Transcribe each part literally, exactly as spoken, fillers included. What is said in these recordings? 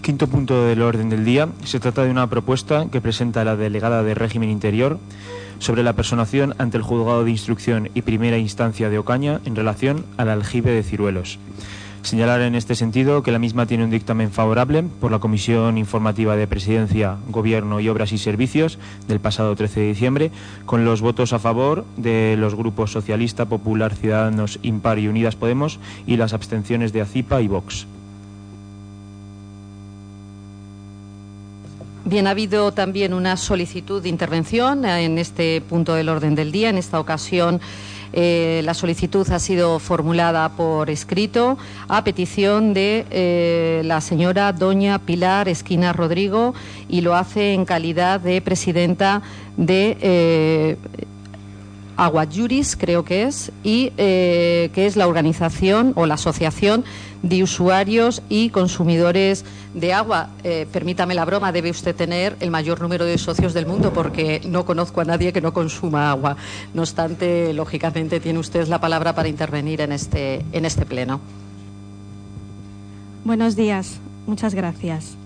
Quinto punto del orden del día. Se trata de una propuesta que presenta la delegada de Régimen Interior sobre la personación ante el Juzgado de Instrucción y Primera Instancia de Ocaña en relación al aljibe de Ciruelos. Señalar en este sentido que la misma tiene un dictamen favorable por la Comisión Informativa de Presidencia, Gobierno y Obras y Servicios del pasado trece de diciembre, con los votos a favor de los grupos Socialista, Popular, Ciudadanos, Impar y Unidas Podemos y las abstenciones de ACIPA y Vox. Bien, ha habido también una solicitud de intervención en este punto del orden del día. En esta ocasión eh, la solicitud ha sido formulada por escrito a petición de eh, la señora doña Pilar Esquina Rodrigo y lo hace en calidad de presidenta de eh, Aguajuris, creo que es, y eh, que es la organización o la asociación de usuarios y consumidores de agua. Eh, permítame la broma, debe usted tener el mayor número de socios del mundo porque no conozco a nadie que no consuma agua. No obstante, lógicamente tiene usted la palabra para intervenir en este, en este pleno. Buenos días, muchas gracias.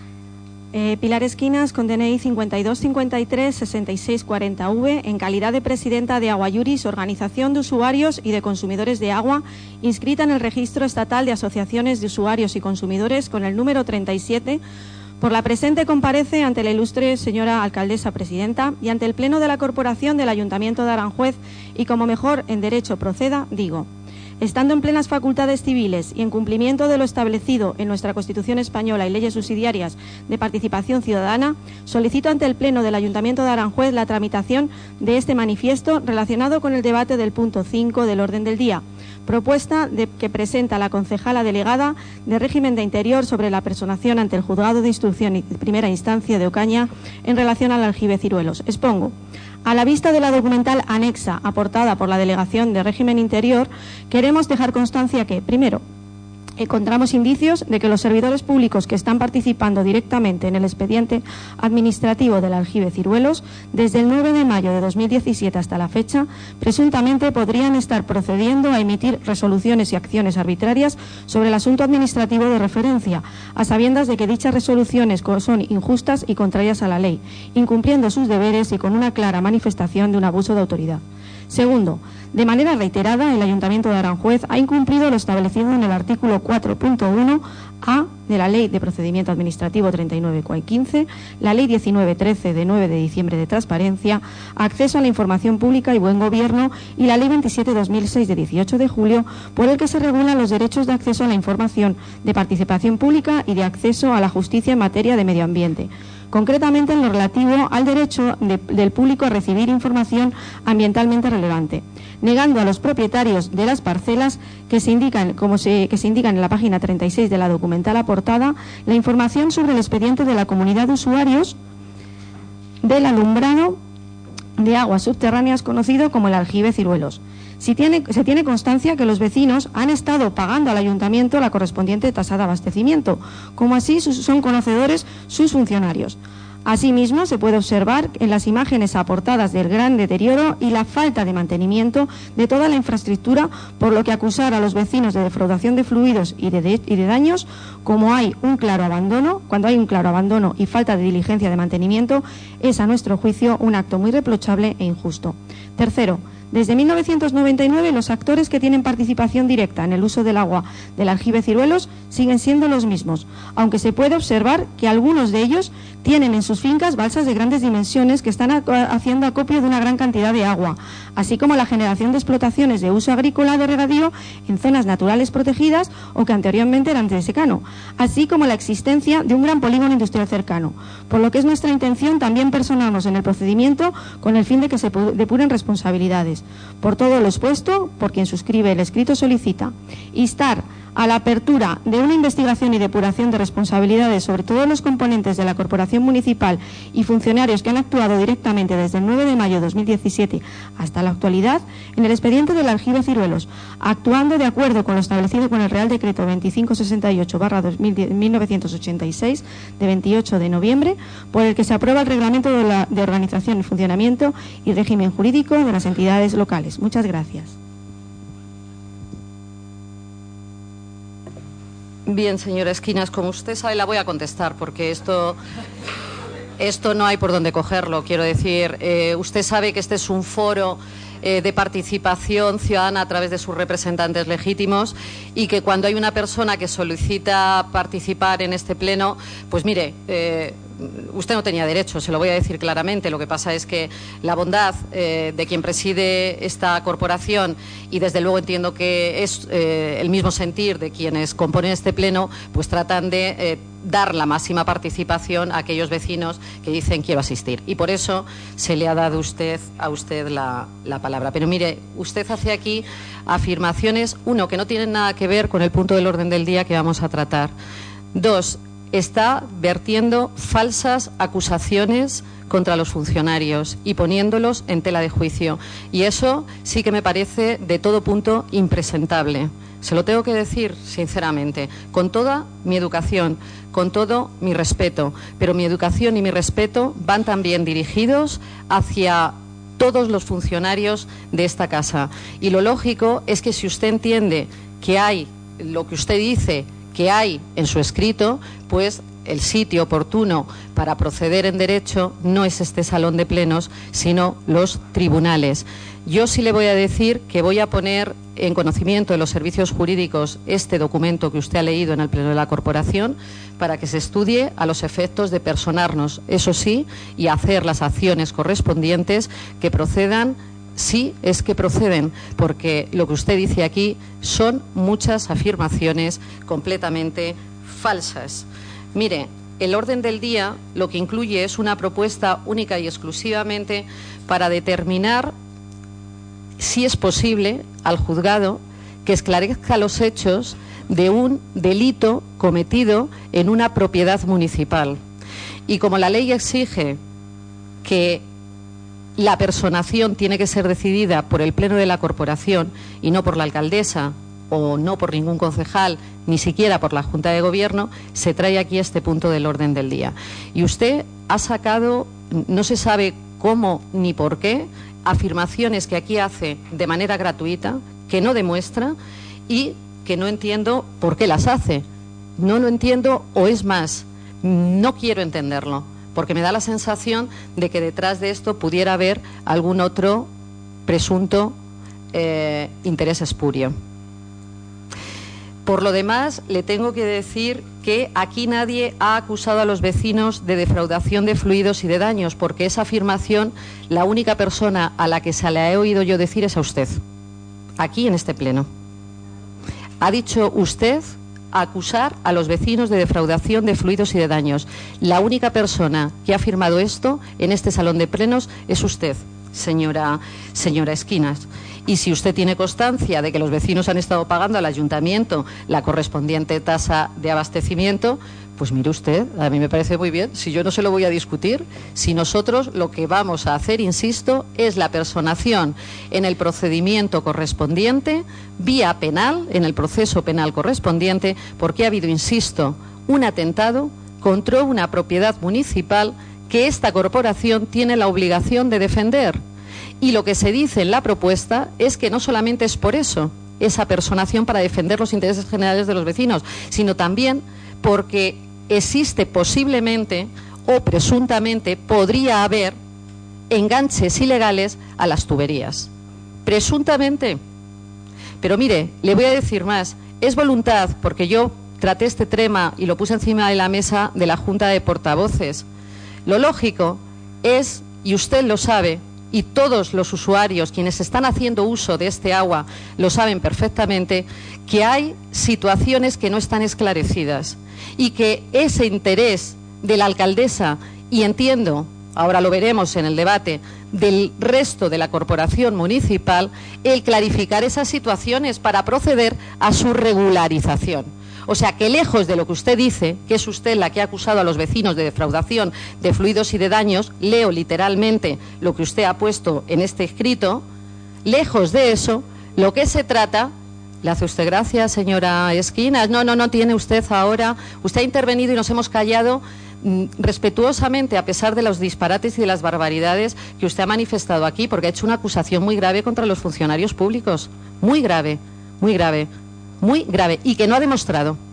Eh, Pilar Esquinas, con D N I cincuenta y dos cincuenta y tres sesenta y seis cuarenta V, en calidad de presidenta de Aguajuris, organización de usuarios y de consumidores de agua, inscrita en el Registro Estatal de Asociaciones de Usuarios y Consumidores con el número treinta y siete, por la presente comparece ante la ilustre señora alcaldesa presidenta y ante el Pleno de la Corporación del Ayuntamiento de Aranjuez y, como mejor en derecho proceda, digo: estando en plenas facultades civiles y en cumplimiento de lo establecido en nuestra Constitución española y leyes subsidiarias de participación ciudadana, solicito ante el Pleno del Ayuntamiento de Aranjuez la tramitación de este manifiesto relacionado con el debate del punto cinco del orden del día, propuesta de, que presenta la concejala delegada de Régimen de Interior sobre la personación ante el Juzgado de Instrucción y Primera Instancia de Ocaña en relación al aljibe Ciruelos. Expongo. A la vista de la documental anexa aportada por la Delegación de Régimen Interior, queremos dejar constancia que, primero, encontramos indicios de que los servidores públicos que están participando directamente en el expediente administrativo del aljibe Ciruelos, desde el nueve de mayo de dos mil diecisiete hasta la fecha, presuntamente podrían estar procediendo a emitir resoluciones y acciones arbitrarias sobre el asunto administrativo de referencia, a sabiendas de que dichas resoluciones son injustas y contrarias a la ley, incumpliendo sus deberes y con una clara manifestación de un abuso de autoridad. Segundo, de manera reiterada, el Ayuntamiento de Aranjuez ha incumplido lo establecido en el artículo cuatro punto uno A de la Ley de Procedimiento Administrativo treinta y nueve barra quince, la Ley diecinueve trece de nueve de diciembre de Transparencia, Acceso a la Información Pública y Buen Gobierno y la Ley veintisiete barra dos mil seis de dieciocho de julio, por el que se regulan los derechos de acceso a la información, de participación pública y de acceso a la justicia en materia de medio ambiente, concretamente en lo relativo al derecho de, del público a recibir información ambientalmente relevante, negando a los propietarios de las parcelas que se indican, como se, que se indican en la página treinta y seis de la documental aportada, la información sobre el expediente de la comunidad de usuarios del alumbrado de aguas subterráneas conocido como el aljibe Ciruelos. Si tiene, se tiene constancia que los vecinos han estado pagando al ayuntamiento la correspondiente tasa de abastecimiento, como así sus, son conocedores sus funcionarios. Asimismo, se puede observar en las imágenes aportadas del gran deterioro y la falta de mantenimiento de toda la infraestructura, por lo que acusar a los vecinos de defraudación de fluidos y de, de, y de daños, como hay un claro abandono, cuando hay un claro abandono y falta de diligencia de mantenimiento, es a nuestro juicio un acto muy reprochable e injusto. Tercero, desde mil novecientos noventa y nueve los actores que tienen participación directa en el uso del agua del aljibe Ciruelos siguen siendo los mismos, aunque se puede observar que algunos de ellos tienen en sus fincas balsas de grandes dimensiones que están haciendo acopio de una gran cantidad de agua, así como la generación de explotaciones de uso agrícola de regadío en zonas naturales protegidas o que anteriormente eran de secano, así como la existencia de un gran polígono industrial cercano, por lo que es nuestra intención también personarnos en el procedimiento con el fin de que se depuren responsabilidades. Por todo lo expuesto, por quien suscribe el escrito solicita instar a la apertura de una investigación y depuración de responsabilidades sobre todos los componentes de la Corporación Municipal y funcionarios que han actuado directamente desde el nueve de mayo de dos mil diecisiete hasta la actualidad en el expediente del aljibe Ciruelos, actuando de acuerdo con lo establecido con el Real Decreto veinticinco sesenta y ocho barra mil novecientos ochenta y seis de veintiocho de noviembre, por el que se aprueba el Reglamento de, la, de Organización y Funcionamiento y Régimen Jurídico de las entidades locales. Muchas gracias. Bien, señora Esquinas, como usted sabe, la voy a contestar, porque esto, esto no hay por dónde cogerlo. Quiero decir, eh, usted sabe que este es un foro eh, de participación ciudadana a través de sus representantes legítimos, y que cuando hay una persona que solicita participar en este pleno, pues mire, eh, usted no tenía derecho, se lo voy a decir claramente. Lo que pasa es que la bondad eh, de quien preside esta corporación, y desde luego entiendo que es eh, el mismo sentir de quienes componen este pleno, pues tratan de eh, dar la máxima participación a aquellos vecinos que dicen quiero asistir. Y por eso se le ha dado usted, a usted la, la palabra. Pero mire, usted hace aquí afirmaciones, uno, que no tienen nada que ver con el punto del orden del día que vamos a tratar. Dos, está vertiendo falsas acusaciones contra los funcionarios y poniéndolos en tela de juicio. Y eso sí que me parece de todo punto impresentable. Se lo tengo que decir sinceramente, con toda mi educación, con todo mi respeto. Pero mi educación y mi respeto van también dirigidos hacia todos los funcionarios de esta casa. Y lo lógico es que si usted entiende que hay lo que usted dice que hay en su escrito, pues el sitio oportuno para proceder en derecho no es este salón de plenos, sino los tribunales. Yo sí le voy a decir que voy a poner en conocimiento de los servicios jurídicos este documento que usted ha leído en el pleno de la corporación, para que se estudie a los efectos de personarnos, eso sí, y hacer las acciones correspondientes que procedan. Sí, es que proceden, porque lo que usted dice aquí son muchas afirmaciones completamente falsas. Mire, el orden del día lo que incluye es una propuesta única y exclusivamente para determinar si es posible al juzgado que esclarezca los hechos de un delito cometido en una propiedad municipal. Y como la ley exige que la personación tiene que ser decidida por el pleno de la corporación y no por la alcaldesa o no por ningún concejal, ni siquiera por la Junta de Gobierno, se trae aquí este punto del orden del día. Y usted ha sacado, no se sabe cómo ni por qué, afirmaciones que aquí hace de manera gratuita, que no demuestra y que no entiendo por qué las hace. No lo entiendo, o es más, no quiero entenderlo, porque me da la sensación de que detrás de esto pudiera haber algún otro presunto eh, interés espurio. Por lo demás, le tengo que decir que aquí nadie ha acusado a los vecinos de defraudación de fluidos y de daños, porque esa afirmación, la única persona a la que se la he oído yo decir es a usted, aquí en este pleno. Ha dicho usted acusar a los vecinos de defraudación de fluidos y de daños. La única persona que ha afirmado esto en este salón de plenos es usted, señora, señora Esquinas. Y si usted tiene constancia de que los vecinos han estado pagando al ayuntamiento la correspondiente tasa de abastecimiento, pues mire usted, a mí me parece muy bien. Si yo no se lo voy a discutir, si nosotros lo que vamos a hacer, insisto, es la personación en el procedimiento correspondiente, vía penal, en el proceso penal correspondiente, porque ha habido, insisto, un atentado contra una propiedad municipal que esta corporación tiene la obligación de defender. Y lo que se dice en la propuesta es que no solamente es por eso, esa personación para defender los intereses generales de los vecinos, sino también porque existe posiblemente o presuntamente podría haber enganches ilegales a las tuberías. Presuntamente. Pero mire, le voy a decir más, es voluntad, porque yo traté este tema y lo puse encima de la mesa de la Junta de Portavoces. Lo lógico es, y usted lo sabe, y todos los usuarios, quienes están haciendo uso de este agua, lo saben perfectamente, que hay situaciones que no están esclarecidas y que ese interés de la alcaldesa, y entiendo, ahora lo veremos en el debate, del resto de la corporación municipal, el clarificar esas situaciones para proceder a su regularización. O sea, que lejos de lo que usted dice, que es usted la que ha acusado a los vecinos de defraudación de fluidos y de daños, leo literalmente lo que usted ha puesto en este escrito, lejos de eso, lo que se trata... ¿Le hace usted gracia, señora Esquinas? No, no, no tiene usted ahora... Usted ha intervenido y nos hemos callado mmm, respetuosamente, a pesar de los disparates y de las barbaridades que usted ha manifestado aquí, porque ha hecho una acusación muy grave contra los funcionarios públicos. Muy grave, muy grave. Muy grave, y que no ha demostrado,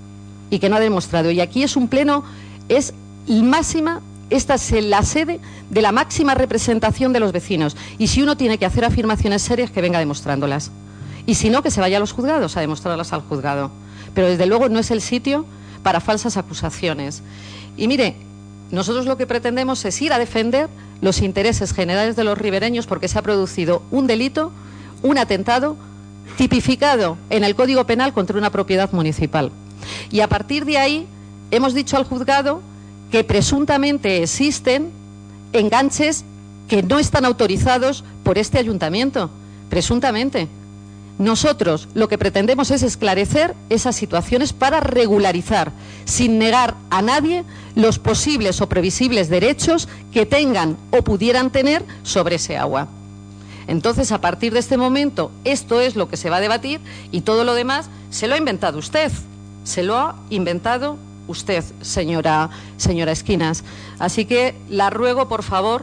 y que no ha demostrado. Y aquí es un pleno, es máxima, esta es la sede de la máxima representación de los vecinos. Y si uno tiene que hacer afirmaciones serias, que venga demostrándolas. Y si no, que se vaya a los juzgados a demostrarlas al juzgado. Pero desde luego no es el sitio para falsas acusaciones. Y mire, nosotros lo que pretendemos es ir a defender los intereses generales de los ribereños, porque se ha producido un delito, un atentado tipificado en el Código Penal contra una propiedad municipal. Y a partir de ahí hemos dicho al juzgado que presuntamente existen enganches que no están autorizados por este ayuntamiento, presuntamente. Nosotros lo que pretendemos es esclarecer esas situaciones para regularizar, sin negar a nadie, los posibles o previsibles derechos que tengan o pudieran tener sobre ese agua. Entonces, a partir de este momento, esto es lo que se va a debatir y todo lo demás se lo ha inventado usted. Se lo ha inventado usted, señora, señora Esquinas. Así que la ruego, por favor,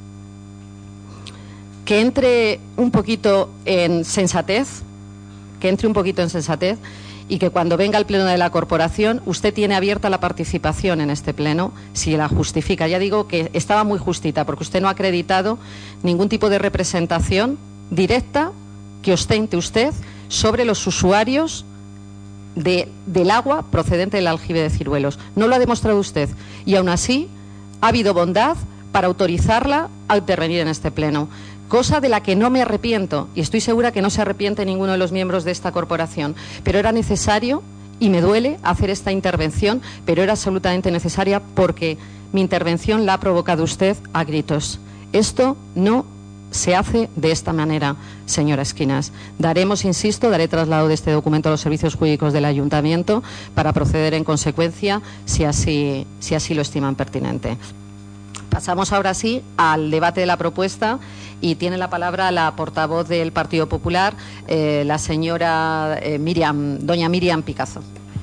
que entre un poquito en sensatez, que entre un poquito en sensatez y que cuando venga al pleno de la corporación, usted tiene abierta la participación en este pleno, si la justifica. Ya digo que estaba muy justita, porque usted no ha acreditado ningún tipo de representación directa que ostente usted sobre los usuarios de, del agua procedente del aljibe de Ciruelos. No lo ha demostrado usted y aún así ha habido bondad para autorizarla a intervenir en este pleno, cosa de la que no me arrepiento y estoy segura que no se arrepiente ninguno de los miembros de esta corporación, pero era necesario y me duele hacer esta intervención, pero era absolutamente necesaria porque mi intervención la ha provocado usted a gritos. Esto no se hace de esta manera, señora Esquinas. Daremos, insisto, daré traslado de este documento a los servicios jurídicos del Ayuntamiento para proceder en consecuencia si así, si así lo estiman pertinente. Pasamos ahora sí al debate de la propuesta y tiene la palabra la portavoz del Partido Popular, eh, la señora eh, Miriam, doña Miriam Picazo.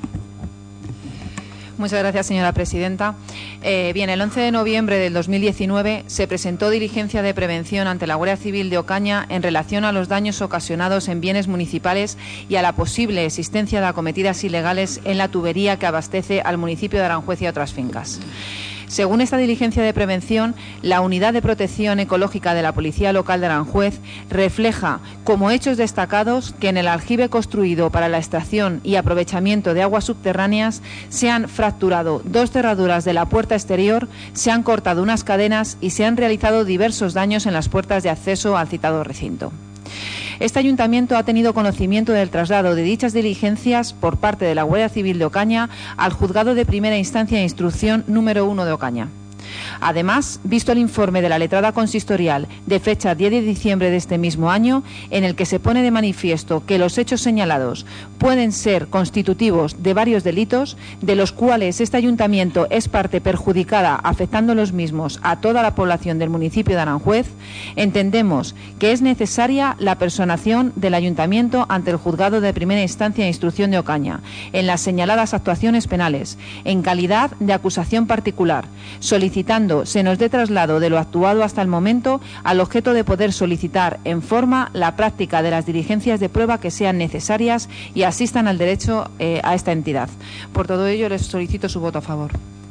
Muchas gracias, señora presidenta. Eh, bien, el once de noviembre del dos mil diecinueve se presentó diligencia de prevención ante la Guardia Civil de Ocaña en relación a los daños ocasionados en bienes municipales y a la posible existencia de acometidas ilegales en la tubería que abastece al municipio de Aranjuez y a otras fincas. Según esta diligencia de prevención, la Unidad de Protección Ecológica de la Policía Local de Aranjuez refleja como hechos destacados que en el aljibe construido para la extracción y aprovechamiento de aguas subterráneas se han fracturado dos cerraduras de la puerta exterior, se han cortado unas cadenas y se han realizado diversos daños en las puertas de acceso al citado recinto. Este ayuntamiento ha tenido conocimiento del traslado de dichas diligencias por parte de la Guardia Civil de Ocaña al Juzgado de Primera Instancia de Instrucción número uno de Ocaña. Además, visto el informe de la letrada consistorial de fecha diez de diciembre de este mismo año, en el que se pone de manifiesto que los hechos señalados pueden ser constitutivos de varios delitos, de los cuales este ayuntamiento es parte perjudicada, afectando los mismos a toda la población del municipio de Aranjuez, entendemos que es necesaria la personación del ayuntamiento ante el Juzgado de Primera Instancia de Instrucción de Ocaña, en las señaladas actuaciones penales, en calidad de acusación particular, solicitando se nos dé traslado de lo actuado hasta el momento al objeto de poder solicitar en forma la práctica de las diligencias de prueba que sean necesarias y asistan al derecho eh, a esta entidad. Por todo ello, les solicito su voto a favor.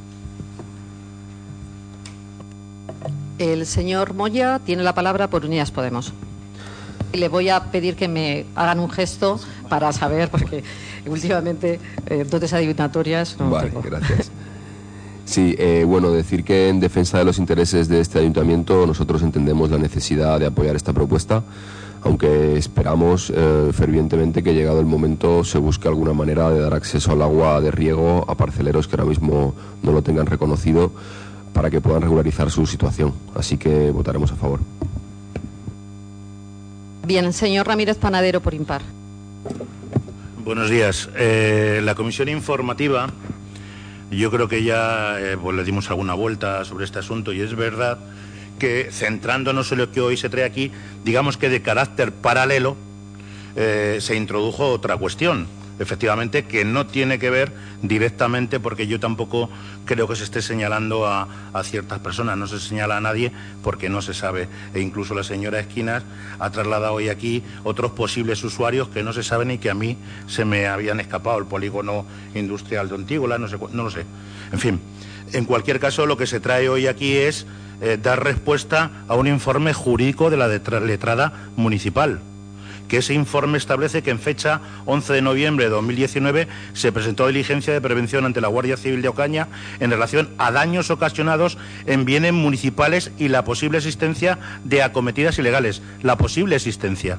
El señor Moya tiene la palabra por Unidas Podemos. Le voy a pedir que me hagan un gesto para saber, porque últimamente eh, dotes adivinatorias no vale, tengo. Gracias. Sí, eh, bueno, decir que en defensa de los intereses de este ayuntamiento nosotros entendemos la necesidad de apoyar esta propuesta, aunque esperamos eh, fervientemente que llegado el momento se busque alguna manera de dar acceso al agua de riego a parceleros que ahora mismo no lo tengan reconocido para que puedan regularizar su situación. Así que votaremos a favor. Bien, señor Ramírez Panadero, por impar. Buenos días. Eh, la comisión informativa, yo creo que ya eh, pues le dimos alguna vuelta sobre este asunto y es verdad que centrándonos en lo que hoy se trae aquí, digamos que de carácter paralelo, eh, se introdujo otra cuestión, efectivamente, que no tiene que ver directamente, porque yo tampoco creo que se esté señalando a, a ciertas personas, no se señala a nadie porque no se sabe, e incluso la señora Esquinas ha trasladado hoy aquí otros posibles usuarios que no se saben y que a mí se me habían escapado, el polígono industrial de Ontígola, no sé, no lo sé. En fin, en cualquier caso, lo que se trae hoy aquí es eh, dar respuesta a un informe jurídico de la letrada municipal, que ese informe establece que en fecha once de noviembre de dos mil diecinueve se presentó diligencia de prevención ante la Guardia Civil de Ocaña en relación a daños ocasionados en bienes municipales y la posible existencia de acometidas ilegales. La posible existencia.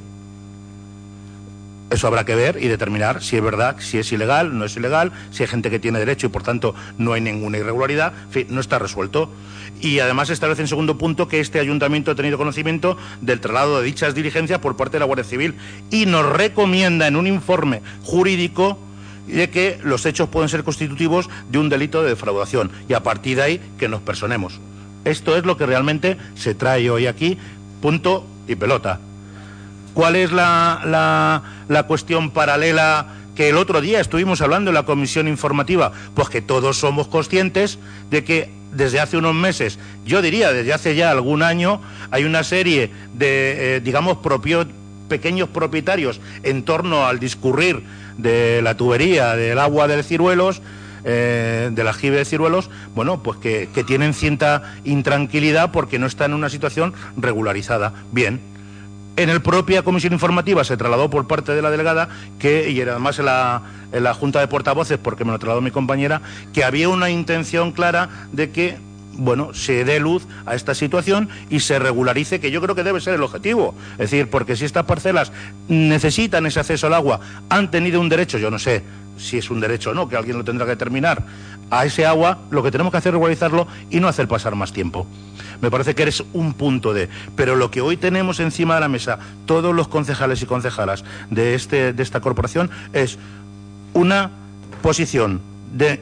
Eso habrá que ver y determinar si es verdad, si es ilegal, no es ilegal, si hay gente que tiene derecho y por tanto no hay ninguna irregularidad. En fin, no está resuelto. Y además establece en segundo punto que este ayuntamiento ha tenido conocimiento del traslado de dichas diligencias por parte de la Guardia Civil y nos recomienda en un informe jurídico de que los hechos pueden ser constitutivos de un delito de defraudación y a partir de ahí que nos personemos. Esto es lo que realmente se trae hoy aquí, punto y pelota. ¿Cuál es la, la, la cuestión paralela que el otro día estuvimos hablando en la comisión informativa? Pues que todos somos conscientes de que desde hace unos meses, yo diría desde hace ya algún año, hay una serie de, eh, digamos, propio, pequeños propietarios en torno al discurrir de la tubería del agua de Ciruelos, eh, del aljibe de Ciruelos, bueno, pues que, que tienen cierta intranquilidad porque no están en una situación regularizada. Bien. En la propia comisión informativa se trasladó por parte de la delegada, que, y además en la, en la Junta de Portavoces, porque me lo trasladó mi compañera, que había una intención clara de que, bueno, se dé luz a esta situación y se regularice, que yo creo que debe ser el objetivo. Es decir, porque si estas parcelas necesitan ese acceso al agua, han tenido un derecho, yo no sé si es un derecho o no, que alguien lo tendrá que determinar, a ese agua, lo que tenemos que hacer es regularizarlo y no hacer pasar más tiempo. Me parece que eres un punto de... Pero lo que hoy tenemos encima de la mesa, todos los concejales y concejalas de, este, de esta corporación, es una posición de,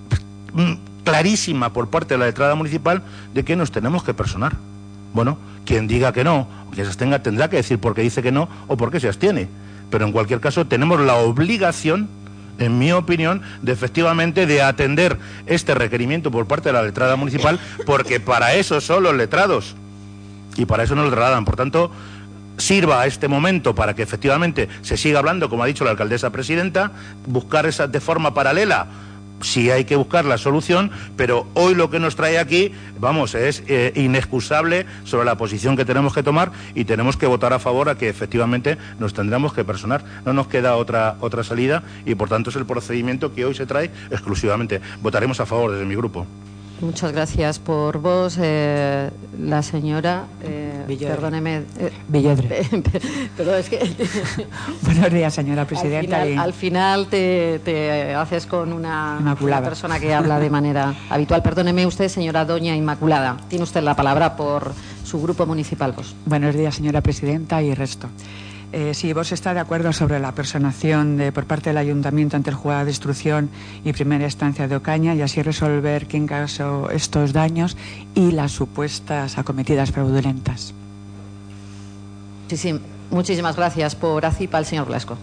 clarísima por parte de la letrada municipal de que nos tenemos que personar. Bueno, quien diga que no, quien se abstenga, tendrá que decir por qué dice que no o por qué se abstiene. Pero en cualquier caso tenemos la obligación, en mi opinión, de efectivamente de atender este requerimiento por parte de la letrada municipal, porque para eso son los letrados y para eso nos lo trasladan. Por tanto, sirva a este momento para que efectivamente se siga hablando, como ha dicho la alcaldesa presidenta, buscar esa de forma paralela si hay que buscar la solución, pero hoy lo que nos trae aquí, vamos, es eh, inexcusable sobre la posición que tenemos que tomar y tenemos que votar a favor a que efectivamente nos tendremos que personar. No nos queda otra, otra salida y por tanto es el procedimiento que hoy se trae exclusivamente. Votaremos a favor desde mi grupo. Muchas gracias por vos, eh, la señora... Eh, perdóneme... Eh, Villedre. Pero es que... Buenos días, señora presidenta. Al final, al final te, te haces con una, una persona que habla de manera habitual. Perdóneme usted, señora doña Inmaculada. Tiene usted la palabra por su grupo municipal. Pues. Buenos días, señora presidenta y resto. Eh, si vos está de acuerdo sobre la personación de, por parte del Ayuntamiento ante el juzgado de instrucción y primera instancia de Ocaña y así resolver quién causó estos daños y las supuestas acometidas fraudulentas. Sí, sí. Muchísimas gracias. Por ACIPA, el señor Blasco.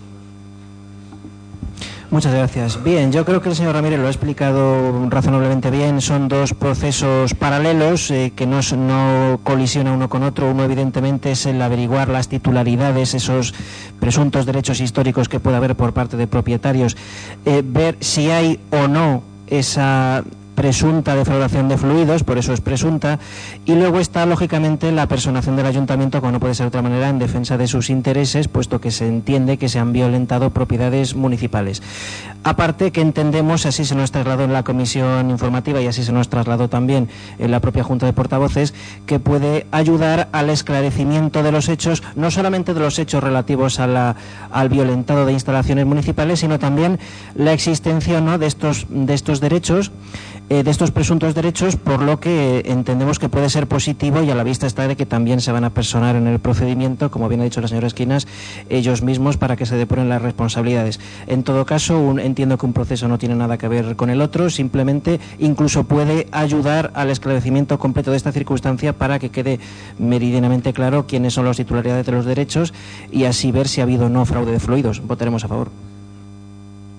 Muchas gracias. Bien, yo creo que el señor Ramírez lo ha explicado razonablemente bien. Son dos procesos paralelos eh, que no, no colisionan uno con otro. Uno, evidentemente, es el averiguar las titularidades, esos presuntos derechos históricos que puede haber por parte de propietarios, eh, ver si hay o no esa presunta defraudación de fluidos, por eso es presunta, y luego está lógicamente la personación del ayuntamiento, como no puede ser de otra manera, en defensa de sus intereses, puesto que se entiende que se han violentado propiedades municipales. Aparte que entendemos, así se nos trasladó en la comisión informativa y así se nos trasladó también en la propia Junta de Portavoces, que puede ayudar al esclarecimiento de los hechos, no solamente de los hechos relativos a la, al violentado de instalaciones municipales, sino también la existencia, ¿no?, de estos, de estos derechos, eh, de estos presuntos derechos, por lo que entendemos que puede ser positivo y a la vista está de que también se van a personar en el procedimiento, como bien ha dicho la señora Esquinas, ellos mismos para que se depuren las responsabilidades. En todo caso, un, entiendo que un proceso no tiene nada que ver con el otro, simplemente incluso puede ayudar al esclarecimiento completo de esta circunstancia para que quede meridianamente claro quiénes son las titularidades de los derechos y así ver si ha habido o no fraude de fluidos. Votaremos a favor.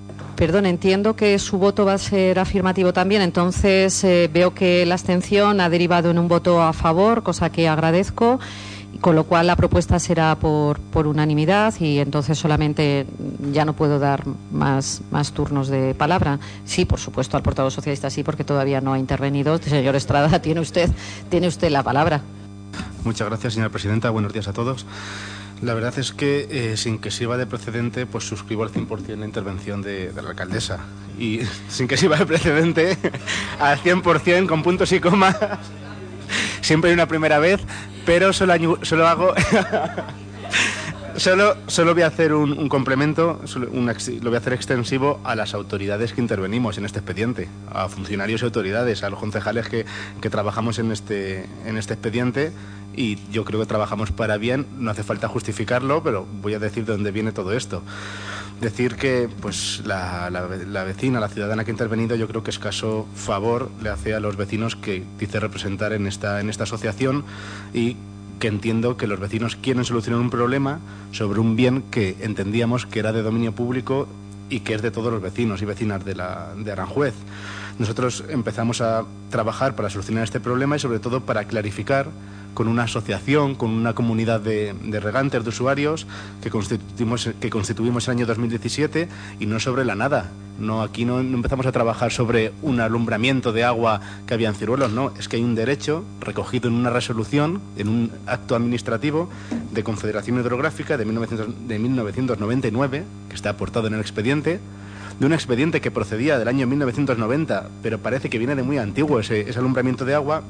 Perdón, entiendo que su voto va a ser afirmativo también, entonces eh, veo que la abstención ha derivado en un voto a favor, cosa que agradezco, con lo cual la propuesta será por, por unanimidad y entonces solamente ya no puedo dar más, más turnos de palabra. Sí, por supuesto, al portavoz socialista sí, porque todavía no ha intervenido. Señor Estrada, tiene usted, tiene usted la palabra. Muchas gracias, señora presidenta. Buenos días a todos. La verdad es que, eh, sin que sirva de precedente, pues suscribo al cien por cien la intervención de, de la alcaldesa. Y sin que sirva de precedente, al cien por cien, con puntos y comas. Siempre hay una primera vez, pero solo, solo hago... Solo, solo voy a hacer un, un complemento, un ex, lo voy a hacer extensivo a las autoridades que intervenimos en este expediente, a funcionarios y autoridades, a los concejales que, que trabajamos en este, en este expediente, y yo creo que trabajamos para bien, no hace falta justificarlo, pero voy a decir de dónde viene todo esto. Decir que pues la, la, la vecina, la ciudadana que ha intervenido, yo creo que escaso favor le hace a los vecinos que dice representar en esta, en esta asociación, y que entiendo que los vecinos quieren solucionar un problema sobre un bien que entendíamos que era de dominio público y que es de todos los vecinos y vecinas de, la, de Aranjuez. Nosotros empezamos a trabajar para solucionar este problema y sobre todo para clarificar con una asociación, con una comunidad de, de regantes, de usuarios que constituimos, que constituimos el año dos mil diecisiete, y no sobre la nada. No, aquí no, no empezamos a trabajar sobre un alumbramiento de agua que había en Ciruelos, no, es que hay un derecho recogido en una resolución, en un acto administrativo de Confederación Hidrográfica de, mil novecientos noventa y nueve, que está aportado en el expediente, de un expediente que procedía del año mil novecientos noventa, pero parece que viene de muy antiguo ese, ese alumbramiento de agua,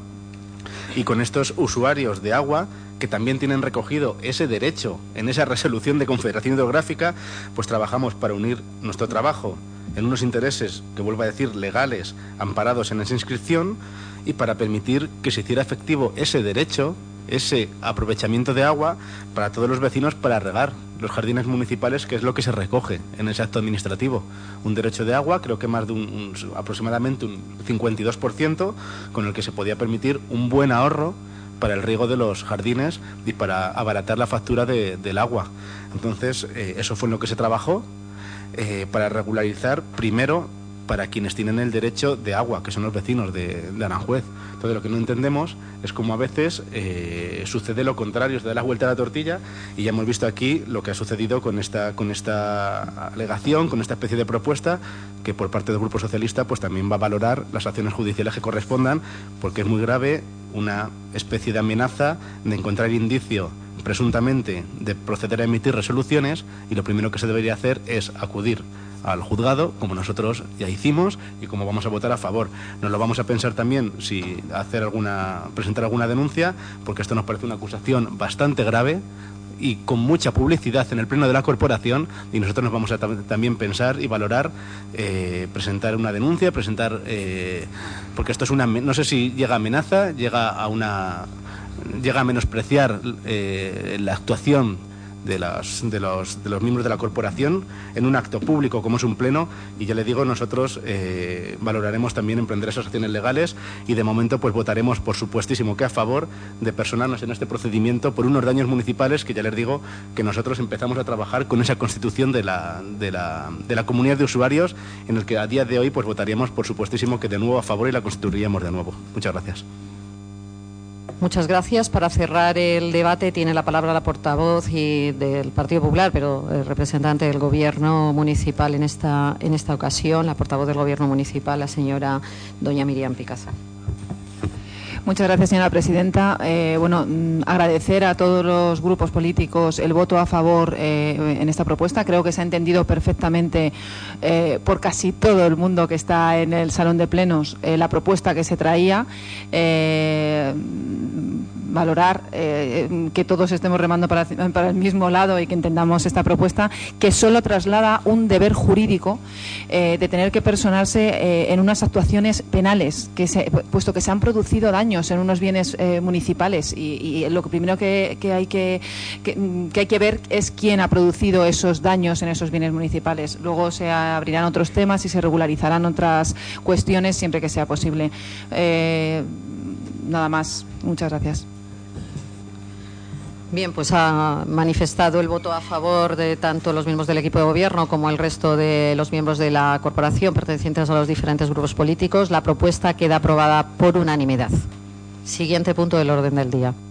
y con estos usuarios de agua que también tienen recogido ese derecho en esa resolución de Confederación Hidrográfica, pues trabajamos para unir nuestro trabajo en unos intereses, que vuelvo a decir, legales, amparados en esa inscripción, y para permitir que se hiciera efectivo ese derecho, ese aprovechamiento de agua para todos los vecinos para regar los jardines municipales, que es lo que se recoge en ese acto administrativo. Un derecho de agua, creo que más de un, un aproximadamente un cincuenta y dos por ciento, con el que se podía permitir un buen ahorro para el riego de los jardines y para abaratar la factura de, del agua. Entonces, eh, eso fue en lo que se trabajó, eh, para regularizar primero para quienes tienen el derecho de agua, que son los vecinos de, de Aranjuez. Entonces, lo que no entendemos es cómo a veces eh, sucede lo contrario, se da la vuelta a la tortilla, y ya hemos visto aquí lo que ha sucedido con esta, con esta alegación, con esta especie de propuesta, que por parte del Grupo Socialista pues también va a valorar las acciones judiciales que correspondan, porque es muy grave una especie de amenaza de encontrar indicio presuntamente de proceder a emitir resoluciones, y lo primero que se debería hacer es acudir al juzgado, como nosotros ya hicimos y como vamos a votar a favor. Nos lo vamos a pensar también si hacer alguna, presentar alguna denuncia, porque esto nos parece una acusación bastante grave y con mucha publicidad en el pleno de la corporación, y nosotros nos vamos a tam también pensar y valorar eh, presentar una denuncia, presentar eh, porque esto es una, no sé si llega a amenaza, llega a una llega a menospreciar eh, la actuación de los, de, los, de los miembros de la corporación en un acto público como es un pleno, y ya le digo, nosotros eh, valoraremos también emprender esas acciones legales, y de momento pues votaremos por supuestísimo que a favor de personarnos en este procedimiento por unos daños municipales que ya les digo que nosotros empezamos a trabajar con esa constitución de la, de la, de la comunidad de usuarios, en el que a día de hoy pues votaríamos por supuestísimo que de nuevo a favor y la constituiríamos de nuevo. Muchas gracias. Muchas gracias. Para cerrar el debate tiene la palabra la portavoz y del Partido Popular, pero el representante del Gobierno municipal en esta, en esta ocasión, la portavoz del Gobierno municipal, la señora doña Miriam Picazo. Muchas gracias, señora presidenta. Eh, bueno, agradecer a todos los grupos políticos el voto a favor eh, en esta propuesta. Creo que se ha entendido perfectamente eh, por casi todo el mundo que está en el salón de plenos eh, la propuesta que se traía. Eh, valorar eh, que todos estemos remando para, para el mismo lado y que entendamos esta propuesta, que solo traslada un deber jurídico eh, de tener que personarse eh, en unas actuaciones penales, que se, puesto que se han producido daños en unos bienes eh, municipales, y, y lo primero que, que, hay que, que, que hay que ver es quién ha producido esos daños en esos bienes municipales. Luego se abrirán otros temas y se regularizarán otras cuestiones siempre que sea posible. Eh, nada más. Muchas gracias. Bien, pues ha manifestado el voto a favor de tanto los miembros del equipo de gobierno como el resto de los miembros de la corporación pertenecientes a los diferentes grupos políticos. La propuesta queda aprobada por unanimidad. Siguiente punto del orden del día.